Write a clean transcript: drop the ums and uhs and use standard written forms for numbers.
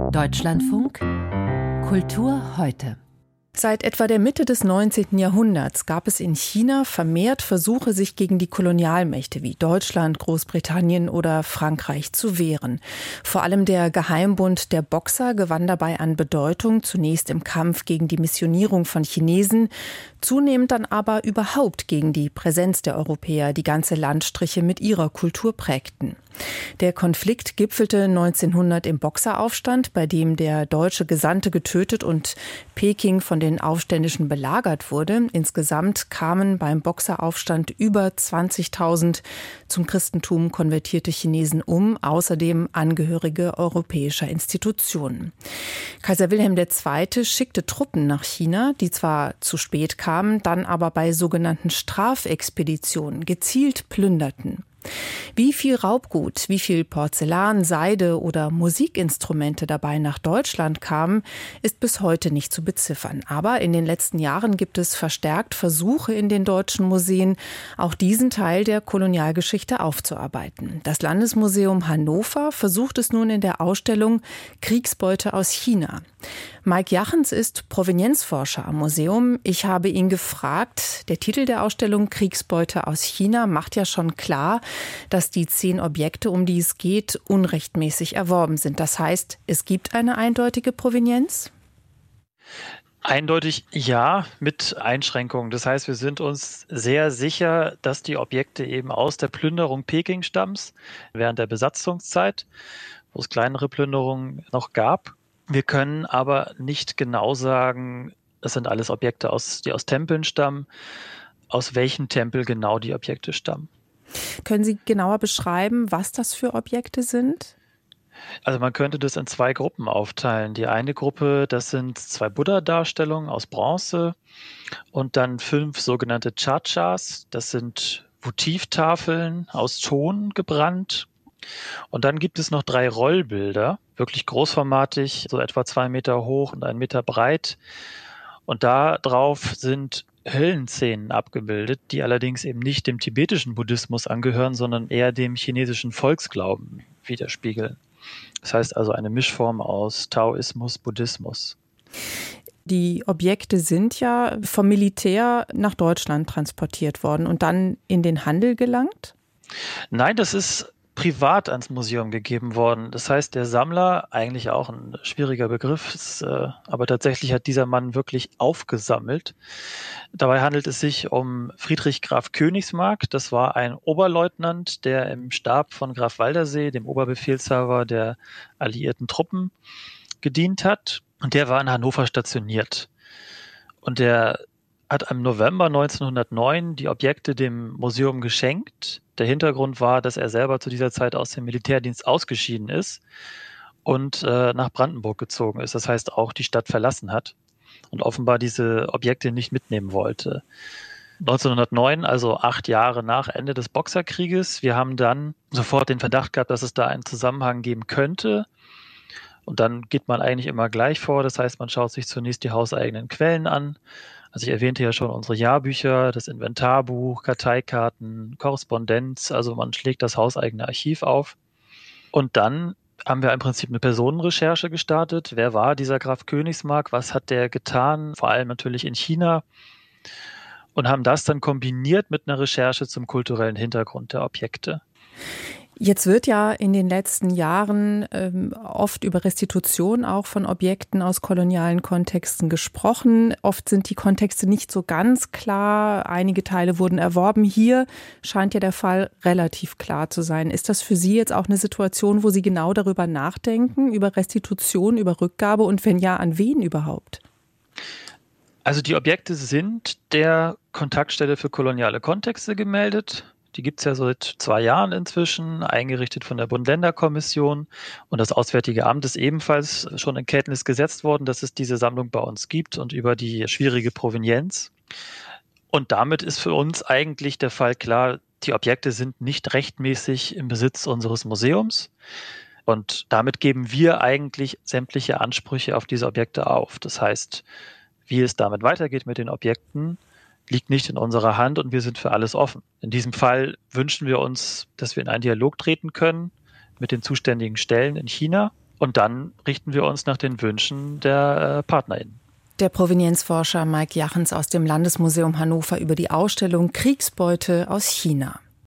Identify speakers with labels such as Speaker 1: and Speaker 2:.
Speaker 1: Deutschlandfunk Kultur heute.
Speaker 2: Seit etwa der Mitte des 19. Jahrhunderts gab es in China vermehrt Versuche, sich gegen die Kolonialmächte wie Deutschland, Großbritannien oder Frankreich zu wehren. Vor allem der Geheimbund der Boxer gewann dabei an Bedeutung, zunächst im Kampf gegen die Missionierung von Chinesen, zunehmend dann aber überhaupt gegen die Präsenz der Europäer, die ganze Landstriche mit ihrer Kultur prägten. Der Konflikt gipfelte 1900 im Boxeraufstand, bei dem der deutsche Gesandte getötet und Peking von den Aufständischen belagert wurde. Insgesamt kamen beim Boxeraufstand über 20.000 zum Christentum konvertierte Chinesen um, außerdem Angehörige europäischer Institutionen. Kaiser Wilhelm II. Schickte Truppen nach China, die zwar zu spät kamen, dann aber bei sogenannten Strafexpeditionen gezielt plünderten. Wie viel Raubgut, wie viel Porzellan, Seide oder Musikinstrumente dabei nach Deutschland kamen, ist bis heute nicht zu beziffern. Aber in den letzten Jahren gibt es verstärkt Versuche in den deutschen Museen, auch diesen Teil der Kolonialgeschichte aufzuarbeiten. Das Landesmuseum Hannover versucht es nun in der Ausstellung Kriegsbeute aus China. Mike Jachens ist Provenienzforscher am Museum. Ich habe ihn gefragt, der Titel der Ausstellung Kriegsbeute aus China macht ja schon klar, dass die 10 Objekte, um die es geht, unrechtmäßig erworben sind. Das heißt, es gibt eine eindeutige Provenienz?
Speaker 3: Eindeutig ja, mit Einschränkungen. Das heißt, wir sind uns sehr sicher, dass die Objekte eben aus der Plünderung Pekings stammen, während der Besatzungszeit, wo es kleinere Plünderungen noch gab. Wir können aber nicht genau sagen, das sind alles Objekte, die aus Tempeln stammen, aus welchem Tempel genau die Objekte stammen.
Speaker 2: Können Sie genauer beschreiben, was das für Objekte sind?
Speaker 3: Also man könnte das in 2 Gruppen aufteilen. Die eine Gruppe, das sind 2 Buddha-Darstellungen aus Bronze und dann 5 sogenannte Chachas, das sind Votivtafeln aus Ton gebrannt. Und dann gibt es noch 3 Rollbilder, wirklich großformatig, so etwa 2 Meter hoch und 1 Meter breit. Und da drauf sind Höllenszenen abgebildet, die allerdings eben nicht dem tibetischen Buddhismus angehören, sondern eher dem chinesischen Volksglauben widerspiegeln. Das heißt also eine Mischform aus Taoismus, Buddhismus.
Speaker 2: Die Objekte sind ja vom Militär nach Deutschland transportiert worden und dann in den Handel gelangt?
Speaker 3: Nein, das ist privat ans Museum gegeben worden. Das heißt, der Sammler, eigentlich auch ein schwieriger Begriff, aber tatsächlich hat dieser Mann wirklich aufgesammelt. Dabei handelt es sich um Friedrich Graf Königsmarck. Das war ein Oberleutnant, der im Stab von Graf Waldersee, dem Oberbefehlshaber der alliierten Truppen, gedient hat. Und der war in Hannover stationiert. Und der hat im November 1909 die Objekte dem Museum geschenkt. Der Hintergrund war, dass er selber zu dieser Zeit aus dem Militärdienst ausgeschieden ist und nach Brandenburg gezogen ist. Das heißt, auch die Stadt verlassen hat und offenbar diese Objekte nicht mitnehmen wollte. 1909, also 8 Jahre nach Ende des Boxerkrieges. Wir haben dann sofort den Verdacht gehabt, dass es da einen Zusammenhang geben könnte. Und dann geht man eigentlich immer gleich vor. Das heißt, man schaut sich zunächst die hauseigenen Quellen an. Also ich erwähnte ja schon unsere Jahrbücher, das Inventarbuch, Karteikarten, Korrespondenz. Also man schlägt das hauseigene Archiv auf. Und dann haben wir im Prinzip eine Personenrecherche gestartet. Wer war dieser Graf Königsmarck? Was hat der getan? Vor allem natürlich in China. Und haben das dann kombiniert mit einer Recherche zum kulturellen Hintergrund der Objekte.
Speaker 2: Jetzt wird ja in den letzten Jahren oft über Restitution auch von Objekten aus kolonialen Kontexten gesprochen. Oft sind die Kontexte nicht so ganz klar. Einige Teile wurden erworben. Hier scheint ja der Fall relativ klar zu sein. Ist das für Sie jetzt auch eine Situation, wo Sie genau darüber nachdenken, über Restitution, über Rückgabe und wenn ja, an wen überhaupt?
Speaker 3: Also die Objekte sind der Kontaktstelle für koloniale Kontexte gemeldet. Die gibt es ja seit 2 Jahren inzwischen, eingerichtet von der Bund-Länder-Kommission. Und das Auswärtige Amt ist ebenfalls schon in Kenntnis gesetzt worden, dass es diese Sammlung bei uns gibt und über die schwierige Provenienz. Und damit ist für uns eigentlich der Fall klar, die Objekte sind nicht rechtmäßig im Besitz unseres Museums. Und damit geben wir eigentlich sämtliche Ansprüche auf diese Objekte auf. Das heißt, wie es damit weitergeht mit den Objekten, liegt nicht in unserer Hand und wir sind für alles offen. In diesem Fall wünschen wir uns, dass wir in einen Dialog treten können mit den zuständigen Stellen in China Und dann richten wir uns nach den Wünschen der PartnerInnen.
Speaker 2: Der Provenienzforscher Mike Jachens aus dem Landesmuseum Hannover über die Ausstellung Kriegsbeute aus China.